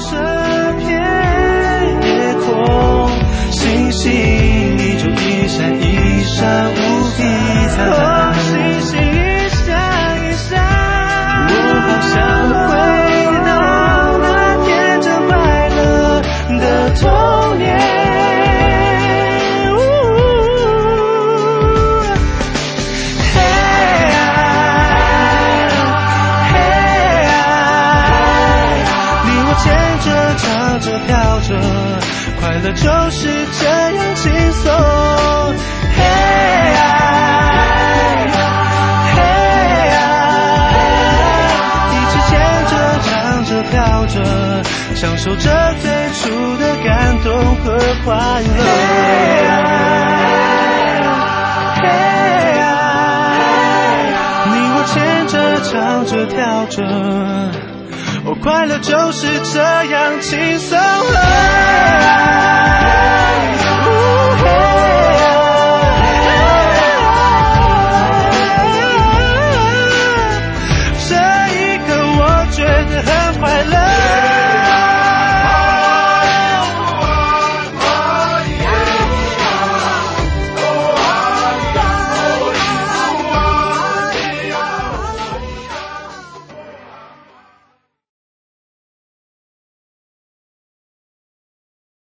这片夜空，星星依旧一闪一闪无比灿烂，星星一闪一闪，我好想回到那天真快乐的童年。唱着跳着，快乐就是这样轻松。嘿一起牵着唱着跳着，享受着最初的感动和快乐。你我牵着唱着跳着，哦，快乐就是这样轻松。